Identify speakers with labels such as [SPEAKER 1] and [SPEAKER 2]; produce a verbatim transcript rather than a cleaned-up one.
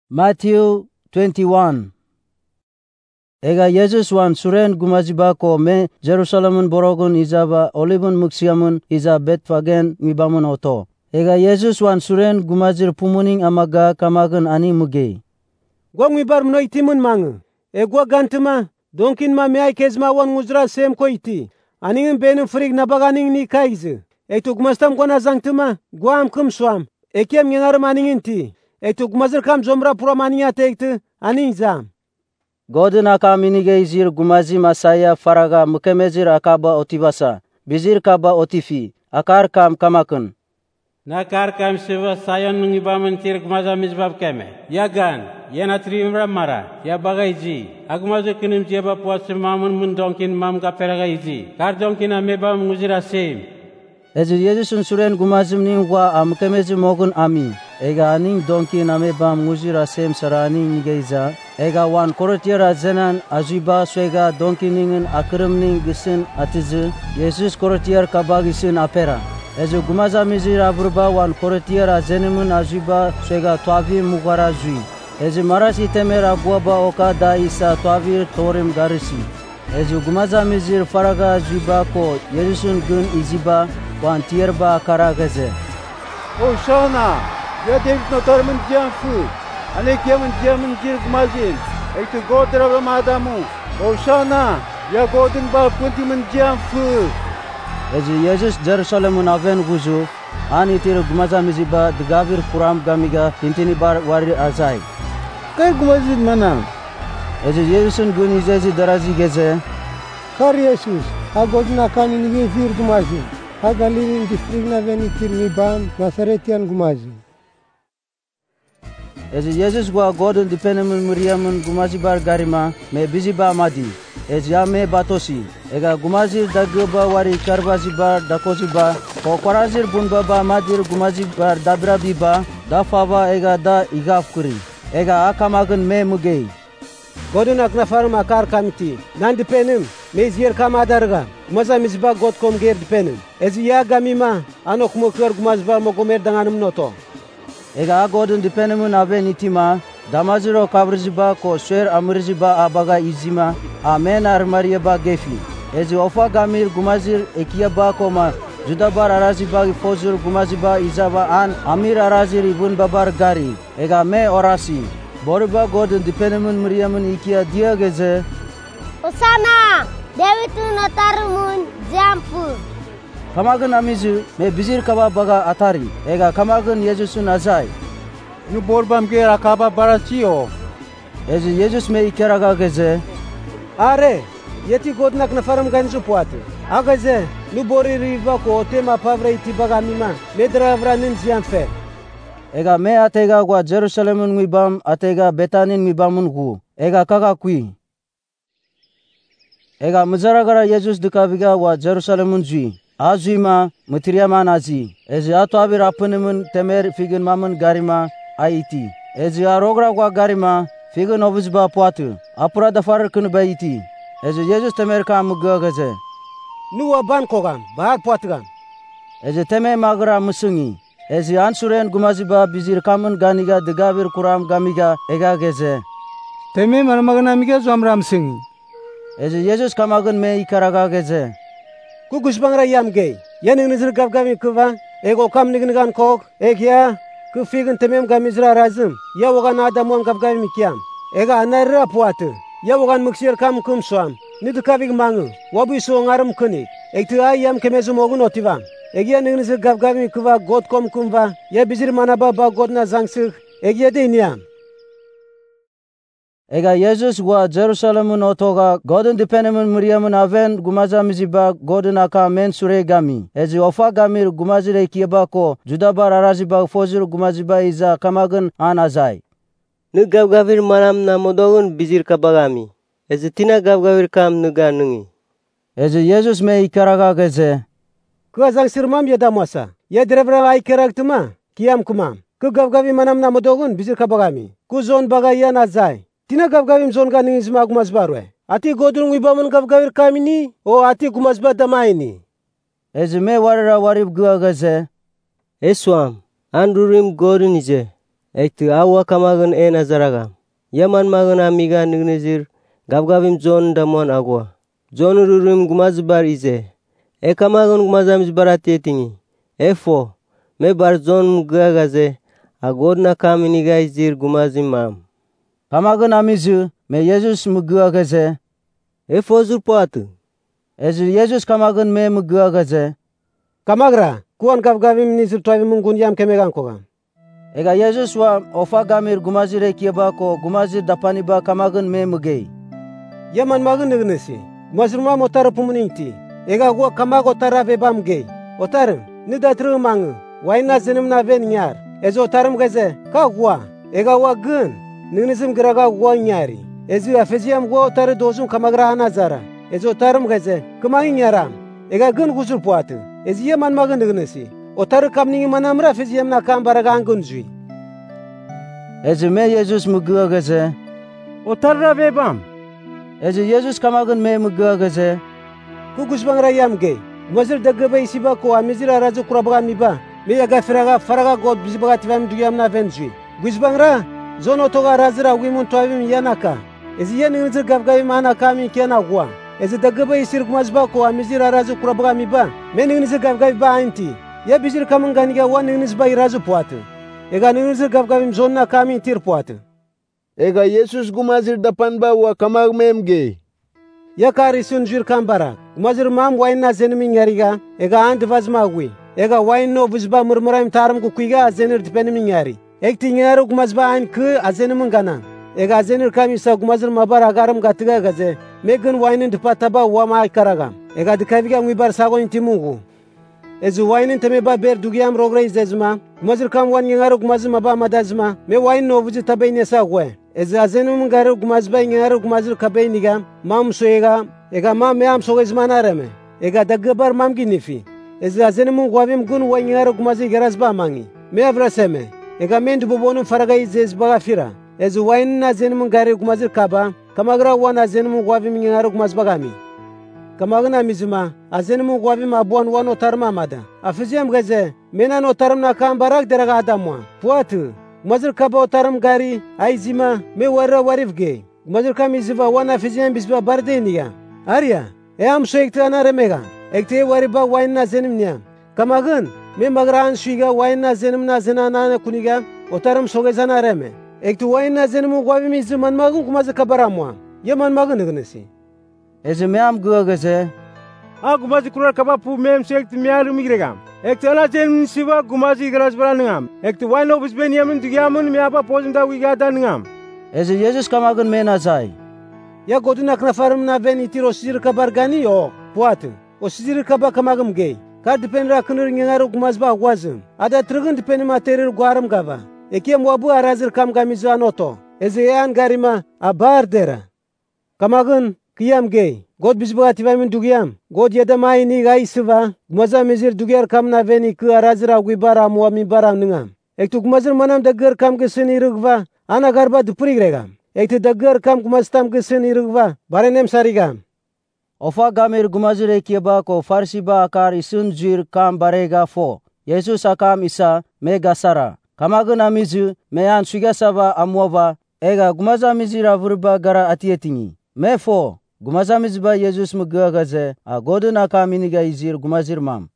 [SPEAKER 1] Matthew twenty-one. Ega Yesus wan suren gumaziba ko me Jerusalemun borogun izaba olivun muksiamun iza Betfagen ngibamun oto. Ega Yesus wan suren gumazir pumuning amaga kamagun ani muge.
[SPEAKER 2] Gwa ngibar mno itimun mangu. E gwa gantuma donkin ma me ay kezma wan nguzra sem ko iti. Aningin benim frig na baganing ni kaizu. E tu gumastam gwa na zangtuma gwa am kum swam. E kem ngengar maningin ti. E tu gumazir kam zomra pura maninya tektu aning zam.
[SPEAKER 1] Godin aka minige izir gumazi masaya faraga mukemezir akaba otivasa. Bizir kaba otifi. Akar kam kamakun.
[SPEAKER 3] Nakar kam siva sayon ngibaman tir gumaza mizbab keme. Yagan, yana trimra mara, ya bagaiji. Agmazo kinim jeba puas mamun mun donkin mam ka peragaiji. Kar donkin ameba muzira sem.
[SPEAKER 1] Ezi Yesusun suren gumazim ning wa amukemezi mogun ami. Ega aning donkin ameba muzira sem sarani nigeiza. Ega wan korotiera zenan aziba swega donkiningin akrimning gisin atizu. Yesus korotier kabagisin apera. Ezo gumaza mizira burba wan korotiera zenimun aziba swega tuavi mugara zui. Ezi marasi temera guaba oka da isa tuavir torim garisi. Ezo gumaza mizir faraga aziba ko Yesusun gun iziba wan tierba karagaze.
[SPEAKER 4] Hosanna! Ya David notarmin janfu. Ane kiamun jamun jir gumazin. Eitu godra ramadamu. Hosanna! Ya godin bal puntimun janfu.
[SPEAKER 1] Ezi Yesus Jerusalemun aven guzu. Ani tir gumaza miziba dgavir kuram gamiga tintini bar wari azai.
[SPEAKER 4] Kay gumazin mana?
[SPEAKER 1] Ezi Yesusun gun izezi darazi geze.
[SPEAKER 4] Kar Jesus. Agodin akani nige vir gumazin. Agalinin distrikna veni tir nibam Nasaretian gumazin.
[SPEAKER 1] Ezi Yesus gua godin dipenemun muriamun gumazi bar garima me biziba madi. Ezi ame batosi. Ega gumazir dagba wari karbazi bar dakozi bar. Kokorazir bunba ba madir gumazi bar dabra biba. Dafava ega da igafkuri. Ega akamagun me mugei.
[SPEAKER 2] Godin akna farm akar kamiti. Nan dipenim mezir kamadarga. Maza mizba god kom ger dipenim. Ezi ya gamima anok mokwer gumazba mogomer danganum noto.
[SPEAKER 1] Ega godin dipenemun ave nitima. Damaziro kabriziba ko swer amriziba abaga izima. Amen armariaba gefi. Ezi ofa gamir gumazir ekiyaba koma. Judabar araziba fozur gumaziba izaba an amir arazir ibun babar gari. Ega me orasi. Boriba godin dipenemun muriamun ikia dia geze.
[SPEAKER 5] Hosanna! David notarumun jampu.
[SPEAKER 1] Kamagun amizu me bizir kaba baga atari. Ega kamagun Yesusun azai.
[SPEAKER 4] Nu borbam ge rakaba barasio.
[SPEAKER 1] Ezi Yesus me ikeraga geze.
[SPEAKER 2] Are, yeti godnak na faram ganzu poate. Agaze, nu bori riva ko tema pavra iti bagamima. Medra vranin zianfe.
[SPEAKER 1] Ega me atega gua Jerusalemun ngibam atega Betanin ngibamun gu. Ega kaka kui. Ega muzaragara Yesus dukaviga wa Jerusalemun zui. Azima mutriyaman azi. Ezi atu abir apunimun temer figin mamun garima aiti. Ezi arogra gua garima figin ovuzba poatu. Apura dafar kun baiti. Ezi Yesus temer kam gagaze.
[SPEAKER 2] Nu aban kogam, bahar poatgam.
[SPEAKER 1] Ezi teme magra musungi. Ezi ansuren gumaziba bizir kamun ganiga degavir kuram gamiga ega geze.
[SPEAKER 4] Teme marmagana miga zomram singi.
[SPEAKER 1] Ezi Yesus kamagun me ikaraga geze.
[SPEAKER 2] Ku gusbangra yam gay. Yaning nizir gav gami kuva. Ego kam nignigan kog. Egya. Ku figin temem gamizra razim. Ya wogan adamuan gav gami kiam. Ega anarra puatu. Ya wogan muksir kam kum swam. Nidu kavig mangu. Wabu iso ngarum kunik. Ektu ay yam kemezu mogun otivam. Egya ning nizir gav gami kuva god kom kumva. Ya bizir manaba ba god na zangsik. Egya de niam.
[SPEAKER 1] Ega Yesus gua Jerusalemun otoga godin dipenemun muriamun aven gumaza miziba godin aka men sure gami. Ezi ofa gamir gumazire kieba ko judabar araziba fozir gumaziba iza kamagun anazai.
[SPEAKER 6] Nu gavgavir manam na modogun bizir kabagami. Ezi tina gavgavir kam nuga nungi.
[SPEAKER 1] Ezi Yesus me ikaraga geze.
[SPEAKER 2] Ku azang sirmam ya damasa. Ya drevra ay keraktuma. Kiam kumam. Ku gavgavi manam na modogun bizir kabagami. Ku zon bagayan azai. Tina gavgavim zon ganing izma gumazbarwe. Ati godun wibamun gavgavir kamini o ati gumazba damaini.
[SPEAKER 1] Ezi me warira warib gua geze.
[SPEAKER 6] Eswam, andurim godun ize. Ektu awa kamagan en azaragam. Yaman magan amiga nignizir gabgabim John damuan agwa. John rurum gumazbar ize. E kamagan gumazam zbarati tingi. Efo me bar John mugagaze agod na kaminiga izir gumazim mam.
[SPEAKER 1] Kamagan amizu me Yesus mugagaze.
[SPEAKER 6] Efo zur poatu.
[SPEAKER 1] Ezu Yesus kamagan me mugagaze.
[SPEAKER 2] Kamagra kuan gabgabim nizir toivim mungun yam kemegan kogam.
[SPEAKER 1] Ega Yesus wa ofa gamir gumazir ekiaba ko gumazir dapaniba kamagan me mugei.
[SPEAKER 2] Yaman magan nignesi. Gumazir mam otara pumuninti. Ega gua kamag otara vebam gei. Otarim nidatru mangu. Waina zenim na ven nyar. Ezo otarim gaze ka gua. Ega wa gun. Nignizim graga gua nyari. Ezo afeziam gua otara dozun kamagra anazara. Ezo otarim gaze kumangi nyaram. Ega gun gusur puatu. Ezi yaman magan nignesi. Otar kamningi manamra fiziyam na kam baragan gunzui.
[SPEAKER 1] Ezi me Yesus mugagaze.
[SPEAKER 4] Otar ra vebam.
[SPEAKER 1] Ezi Yesus kamagan me mugagaze.
[SPEAKER 2] Ku gusbangra yam gei. Gumazir dagaba isiba ko amizir arazu kurabagan miba. Me yaga firaga faraga god bizibaga tivam duyam na venzui. Gusbangra zono toga razira wimun toavim yanaka. Ezi yan ngizir gabgabi mana kami kiana gua. Ezi dagaba isir gumazba ko amizir arazu kurabaga miba. Me ngizir gabgabi ba ainti. Ya bizir kamun ganiga wan ngnis ba irazu puatu. Ega ngnis gabgabim zonna kami tir puatu.
[SPEAKER 4] Ega Yesus gumazir dapan ba wa kamag memge.
[SPEAKER 2] Ya kari sun jir kambara. Gumazir mam wain na zenimi ngariga. Ega ant vazma gui. Ega wain no vizba murmuraim taram ku kuiga azenir dipenimi ngari. Ekti ngaru gumazba ain ku azenim ngana. Ega azenir kami sa gumazir mabar agaram gatiga gaze. Megun wainin dipataba wa ma karagam. Ega dikaviga ngibar sago intimungu. Ezu wainin teme ba ber dugiam rogre izezma. Gumazir kam wan ngaru gumazir maba madazma. Me wain no vuji tabe nesa gwe. Ezu azenum ngaru gumazba ngaru gumazir kabe niga. Mam soega. Ega mam me am sogezma nareme. Ega dagbar mam ginifi. Ezu azenum gwavim gun wain ngaru gumazir gerazba mangi. Me avraseme. Ega mendu bobonu faraga izez baga fira. Ezu wain na zenum ngaru gumazir kaba. Kamagra wan azenum gwavim ngaru gumazba gami. Kamagna mizuma azenimu gwavim abuan wan otarma mada. Afiziyam gaze menan otaram na kam barak deraga adamwa. Puatu mazir kaba otaram gari aizima me warra warifge. Mazir kam iziva wan afiziyam bisba barde niya. Arya e am so ekte ana remega. Ekte wariba wain na zenim niya. Kamagın me magran shuiga wain na zenim na zenana kuniga otaram sogezana reme. Ekte wain na zenimu gwavim iziman magun kumazir kabaramwa. Yaman magun nignesi.
[SPEAKER 1] Ezi me am gugagaze.
[SPEAKER 4] A gumazi kurar kaba pu mem se ekti miaru migregam. Ekti ana zen siva gumazi gras baraningam. Ekti waino bisben yamin digamun miaba pozinda wigada ningam.
[SPEAKER 1] Ezi Yesus kamagan me nazai.
[SPEAKER 2] Ya goduna knafarum na ven itir osizir kabar gani o puatu. Osizir kaba kamagam gei. Kar dipen rakınır ngengaru gumazba gwazım. Ada trıgın dipeni materir guarım gava. Ekiem wabu arazir kam gamizu anoto. Ezi yan garima abar dera. Kamagın kiyam gei. God bizba ativamin dugiyam. God yada mai ni gai siva. Gumaza mezir dugiyar kam na veni ku arazir agui bara muami bara ningam. Ektu gumazir manam daggar kam keseni rugva. Ana garba dupuri gregam. Ektu daggar kam gumastam keseni rugva. Barenem sarigam.
[SPEAKER 1] Ofa gamir gumazir ekiaba ko farsiba akar isun jir kam barega fo. Yesus akam isa mega sara. Kamagun amizu meyan sugasaba amuava. Ega gumaza mizira vurba gara atietingi. Me fo. Gumazamizba Yesus mugagaze a godun akaminiga izir gumazir mam.